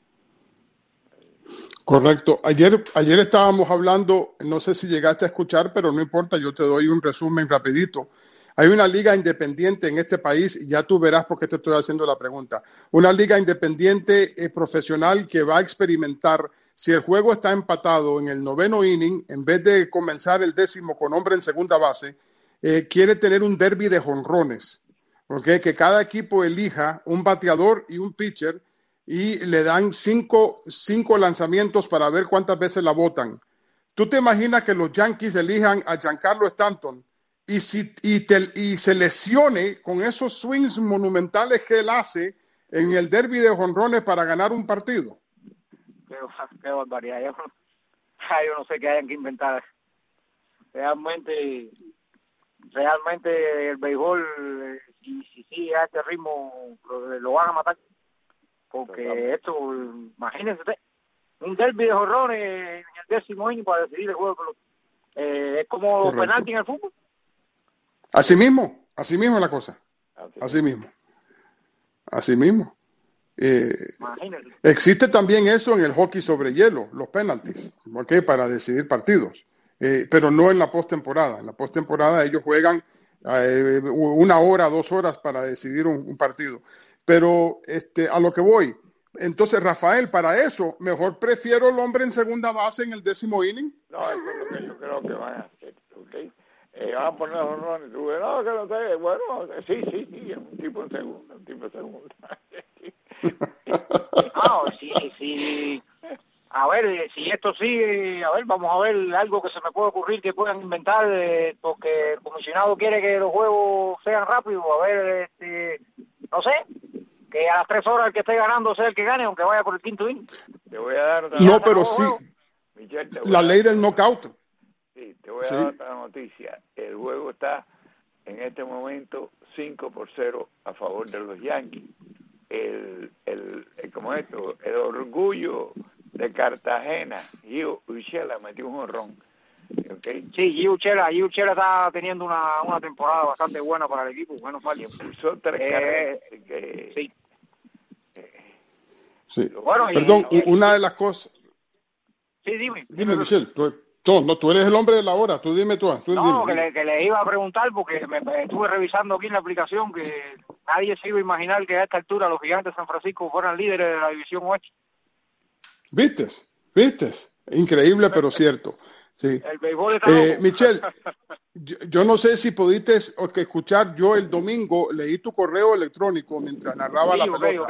Correcto. Ayer estábamos hablando, no sé si llegaste a escuchar, pero no importa, yo te doy un resumen rapidito. Hay una liga independiente en este país, y ya tú verás por qué te estoy haciendo la pregunta. Una liga independiente profesional que va a experimentar, si el juego está empatado en el 9º inning, en vez de comenzar el 10º con hombre en segunda base, quiere tener un derbi de jonrones, ¿okay? Que cada equipo elija un bateador y un pitcher, y le dan 5 lanzamientos para ver cuántas veces la botan. ¿Tú te imaginas que los Yankees elijan a Giancarlo Stanton y se lesione con esos swings monumentales que él hace en el derbi de jonrones para ganar un partido? Qué barbaridad. Yo no sé qué hayan que inventar. Realmente el béisbol, si sigue a este ritmo, lo van a matar. Porque esto, imagínense usted, un derbi de jonrones en el 10º inning para decidir el juego de pelota. Es como los penaltis en el fútbol. Así mismo es la cosa. Así mismo. Existe también eso en el hockey sobre hielo, los penalties, ¿okay? Para decidir partidos, pero no en la postemporada. En la postemporada ellos juegan 1 hora, 2 horas para decidir un partido. Pero a lo que voy, entonces, Rafael, para eso, mejor prefiero el hombre en segunda base en el 10º inning. No, eso es lo que yo creo que van a hacer, ¿ok? Van a poner los honrones. No, que no sé. Bueno, sí, un tipo en segunda. No, sí. A ver, si esto sigue, vamos a ver algo que se me puede ocurrir que puedan inventar, porque el comisionado quiere que los juegos sean rápidos. A ver, no sé, que a las 3 horas el que esté ganando sea el que gane, aunque vaya por el 5º inning. Te voy a dar otra No, pero sí, Michelle, la ley del knockout. Sí, te voy a dar otra noticia. El juego está en este momento 5-0 a favor de los Yankees. El orgullo de Cartagena, Gio Urshela metió un jonrón. ¿Okay? Sí, Gio Urshela está teniendo una temporada bastante buena para el equipo. Bueno, Mario. Impulsó 3 carreras. Sí. Sí. Bueno, perdón, una de las cosas. Sí, dime. Dime, Michelle. Tú eres el hombre de la hora. Tú dime tú. Que le iba a preguntar, porque me estuve revisando aquí en la aplicación que nadie se iba a imaginar que a esta altura los Gigantes de San Francisco fueran líderes de la División Oeste. ¿Viste? ¿Viste? Increíble, pero cierto. Sí. El béisbol está loco. Michelle, yo no sé si pudiste escuchar, yo el domingo leí tu correo electrónico mientras narraba Sí, la ok, pelota. ok.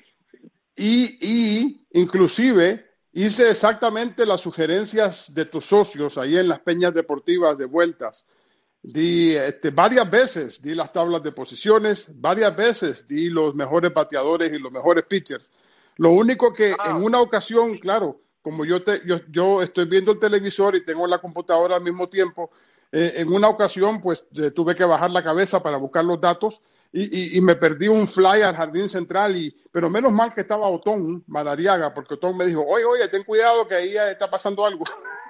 Y inclusive hice exactamente las sugerencias de tus socios ahí en las peñas deportivas de vueltas. Di varias veces, di las tablas de posiciones, varias veces di los mejores bateadores y los mejores pitchers. Lo único que en una ocasión, claro, como yo estoy viendo el televisor y tengo la computadora al mismo tiempo, en una ocasión pues tuve que bajar la cabeza para buscar los datos y me perdí un fly al jardín central, pero menos mal que estaba Otón Madariaga, porque Otón me dijo, oye, ten cuidado que ahí está pasando algo.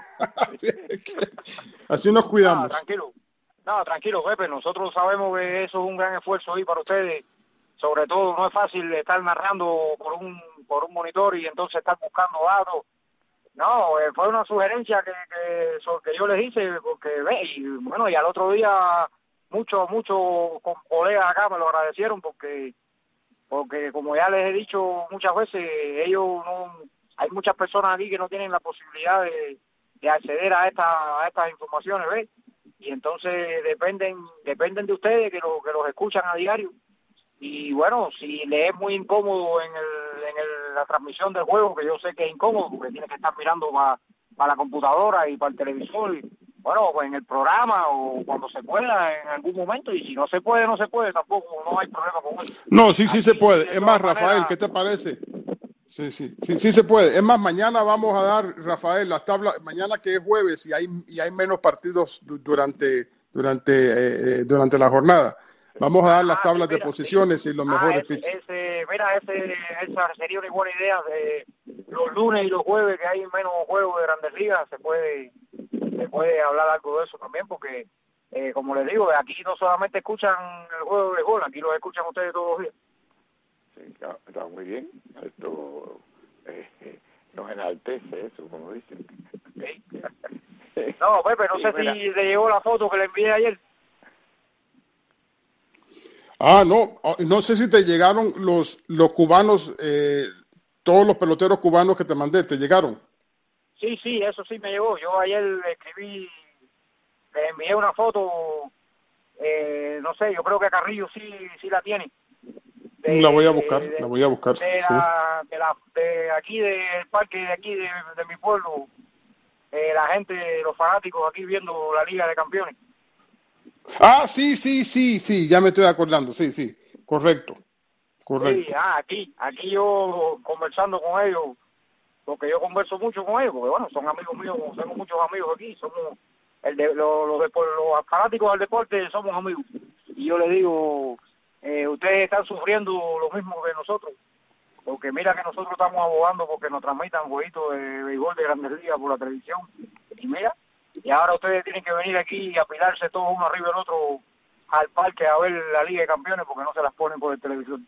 Así nos cuidamos. Tranquilo, Pepe, nosotros sabemos que eso es un gran esfuerzo ahí para ustedes. Sobre todo no es fácil estar narrando por un monitor y entonces estar buscando datos. No, fue una sugerencia que yo les hice, porque y al otro día muchos colegas acá me lo agradecieron porque como ya les he dicho muchas veces, hay muchas personas aquí que no tienen la posibilidad de acceder a estas informaciones, ¿ves? Y entonces dependen de ustedes que los escuchan a diario. Y bueno, si le es muy incómodo en la transmisión del juego, que yo sé que es incómodo porque tiene que estar mirando para la computadora y para el televisor, bueno, pues en el programa o cuando se pueda en algún momento, y si no se puede, tampoco, no hay problema con eso. No, sí se puede. Es más, Rafael, ¿qué te parece? Sí se puede. Es más, mañana vamos a dar, Rafael, las tablas, mañana que es jueves y hay menos partidos durante la jornada. Vamos a dar las tablas de posiciones y los mejores pitchers. Esa sería una buena idea. Los lunes y los jueves, que hay menos juegos de Grandes Ligas, se puede hablar algo de eso también, porque, como les digo, aquí no solamente escuchan el juego de gol, aquí los escuchan ustedes todos los días. Sí, está muy bien. Esto nos enaltece eso, como dicen. No, Pepe, no sé si te llegó la foto que le envié ayer. No sé si te llegaron los cubanos, todos los peloteros cubanos que te mandé, ¿te llegaron? Sí, eso sí me llegó. Yo ayer le envié una foto, no sé, yo creo que Carrillo sí la tiene. La voy a buscar. De aquí del parque de aquí de mi pueblo, la gente, los fanáticos aquí viendo la Liga de Campeones. Sí, ya me estoy acordando, sí, correcto. Sí, aquí yo conversando con ellos, porque yo converso mucho con ellos, porque bueno, son amigos míos, tengo muchos amigos aquí, somos los fanáticos del deporte, somos amigos. Y yo les digo, ustedes están sufriendo lo mismo que nosotros, porque mira que nosotros estamos abogando porque nos transmitan jueguitos de béisbol de Grandes Ligas por la televisión, y mira, y ahora ustedes tienen que venir aquí y apilarse todos uno arriba del otro al parque a ver la Liga de Campeones porque no se las ponen por el televisor.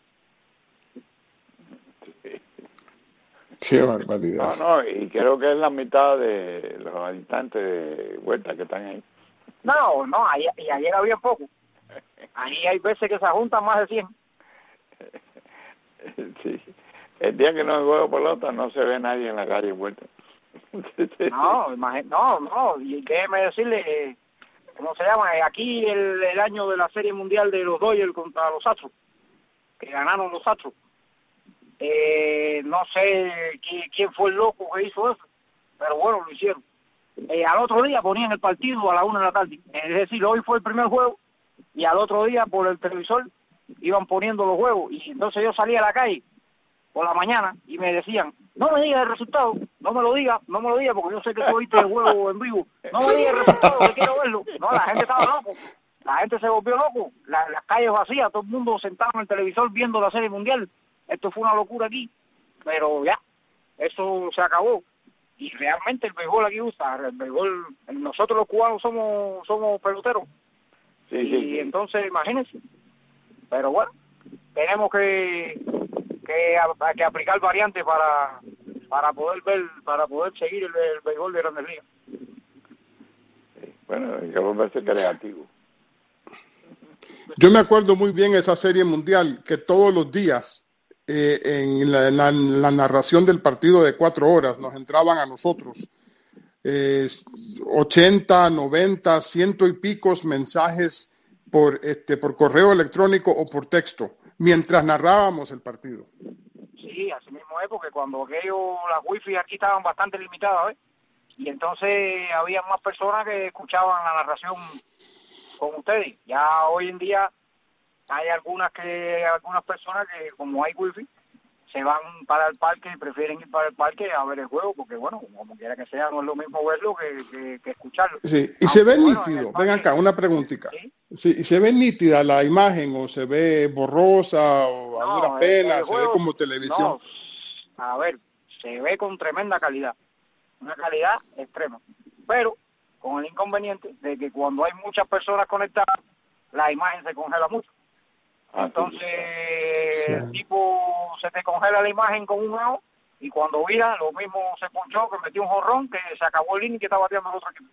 Qué barbaridad. No, y creo que es la mitad de los habitantes de Huerta que están ahí. No, y ayer había poco. Ahí hay veces que se juntan más de 100. Sí. El día que no juego pelota no se ve nadie en la calle en Huerta. No, y déjeme decirle, ¿cómo se llama? Aquí el año de la Serie Mundial de los Dodgers contra los Astros, que ganaron los Astros. No sé quién fue el loco que hizo eso, pero bueno, lo hicieron. Al otro día ponían el partido a la 1 de la tarde. Es decir, hoy fue el primer juego y al otro día por el televisor iban poniendo los juegos. Y entonces yo salía a la calle por la mañana y me decían, no me digas el resultado, no me lo digas, porque yo sé que tú oíste el juego en vivo. No me digas el resultado, que quiero verlo. No, la gente estaba loco. La gente se volvió loco. Las calles vacías, todo el mundo sentado en el televisor viendo la Serie Mundial. Esto fue una locura aquí, pero ya, eso se acabó. Y realmente el béisbol aquí gusta, el béisbol, nosotros los cubanos somos peloteros. Sí. Entonces, imagínense. Pero bueno, tenemos que aplicar variantes para poder seguir el béisbol de Grandes Ligas. Bueno, hay que volverse creativo. Yo me acuerdo muy bien esa Serie Mundial que todos los días en la narración del partido de 4 horas. Nos entraban a nosotros 80, 90, 100 y picos mensajes por correo electrónico o por texto mientras narrábamos el partido. Sí, así mismo es, porque cuando las wifi aquí estaban bastante limitadas, y entonces había más personas que escuchaban la narración con ustedes. Ya hoy en día hay algunas personas que, como hay wifi, se van para el parque, prefieren ir para el parque a ver el juego, porque bueno, como quiera que sea, no es lo mismo verlo que escucharlo. Sí, y se ve nítido. Ven acá, una preguntita. ¿Sí? ¿Y se ve nítida la imagen o se ve borrosa o a duras penas? ¿Se ve como televisión? No, a ver, se ve con tremenda calidad, una calidad extrema, pero con el inconveniente de que cuando hay muchas personas conectadas, la imagen se congela mucho. Entonces, el tipo se te congela la imagen con un ojo y cuando vira, lo mismo se ponchó, que metió un jorrón, que se acabó el inning que está bateando el otro equipo.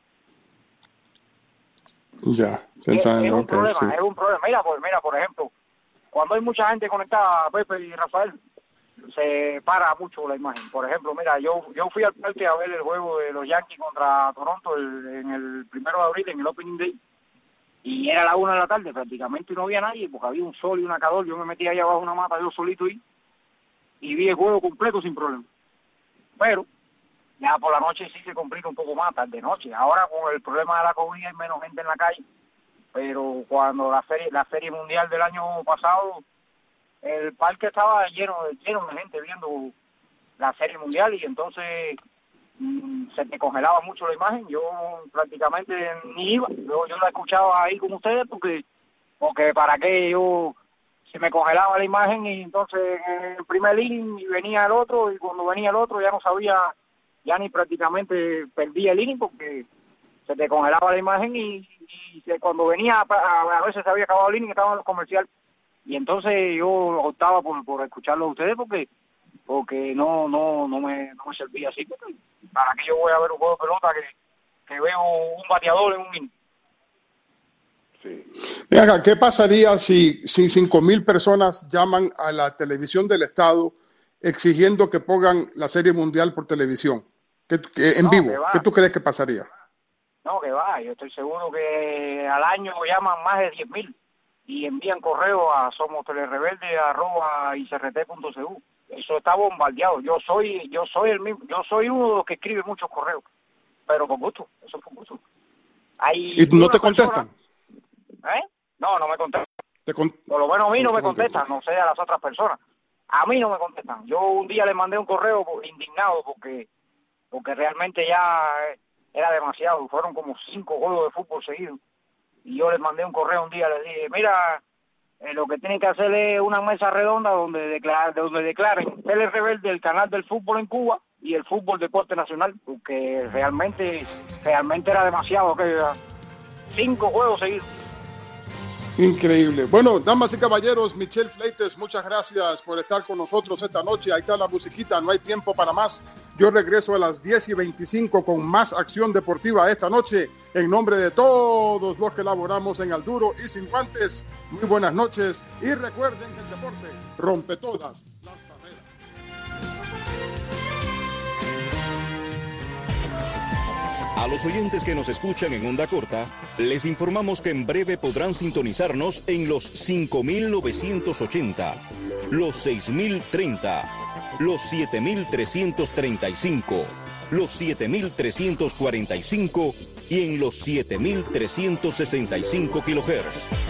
Ya, es un problema, sí. Es un problema. Mira, por ejemplo, cuando hay mucha gente conectada, Pepe y Rafael, se para mucho la imagen. Por ejemplo, mira, yo fui al parque a ver el juego de los Yankees contra Toronto en el 1 de abril, en el Opening Day, y era la 1 de la tarde, prácticamente no había nadie, porque había un sol y una calor. Yo me metí ahí abajo de una mata, yo solito ahí, y vi el juego completo sin problema. Pero ya por la noche sí se complica un poco más, tarde noche. Ahora con el problema de la COVID hay menos gente en la calle, pero cuando la serie mundial del año pasado, el parque estaba lleno de gente viendo la serie mundial, y entonces se te congelaba mucho la imagen. Yo prácticamente ni iba, yo la escuchaba ahí con ustedes porque para qué se me congelaba la imagen, y entonces en el primer inning y venía el otro, y cuando venía el otro ya no sabía, ya ni prácticamente perdía el inning porque se te congelaba la imagen, y cuando venía a veces se había acabado el inning, estaban los comerciales, y entonces yo optaba por escucharlo a ustedes porque no me servía así, porque para que yo voy a ver un juego de pelota que veo un bateador en un inning. Sí. Mira, ¿qué pasaría si 5,000 personas llaman a la televisión del estado exigiendo que pongan la Serie Mundial por televisión, en vivo? ¿Qué tú crees que pasaría? No, que va, yo estoy seguro que al año llaman más de 10,000 y envían correo a somosteleverde@icrt.cu. Eso está bombardeado. Yo soy el mismo, yo soy uno de los que escribe muchos correos, pero con gusto, eso es con gusto. ¿Y no te contestan? No me contestan. Por lo menos a mí no me contestan, no sé a las otras personas. A mí no me contestan. Yo un día le mandé un correo indignado porque realmente ya era demasiado. Fueron como 5 juegos de fútbol seguidos. Y yo les mandé un correo un día, les dije, mira, lo que tienen que hacer es una mesa redonda donde declaren Tele Rebelde el canal del fútbol en Cuba y el fútbol deporte nacional, porque realmente era demasiado, que 5 juegos seguidos. Increíble. Bueno, damas y caballeros, Michel Fleites, muchas gracias por estar con nosotros esta noche. Ahí está la musiquita, no hay tiempo para más. Yo regreso a las 10:25 con más acción deportiva esta noche. En nombre de todos los que laboramos en Al Duro y Sin Guantes, muy buenas noches y recuerden que el deporte rompe todas las barreras. A los oyentes que nos escuchan en onda corta, les informamos que en breve podrán sintonizarnos en los 5,980, los 6,030, los 7,335, los 7,345 y en los 7,365 kHz.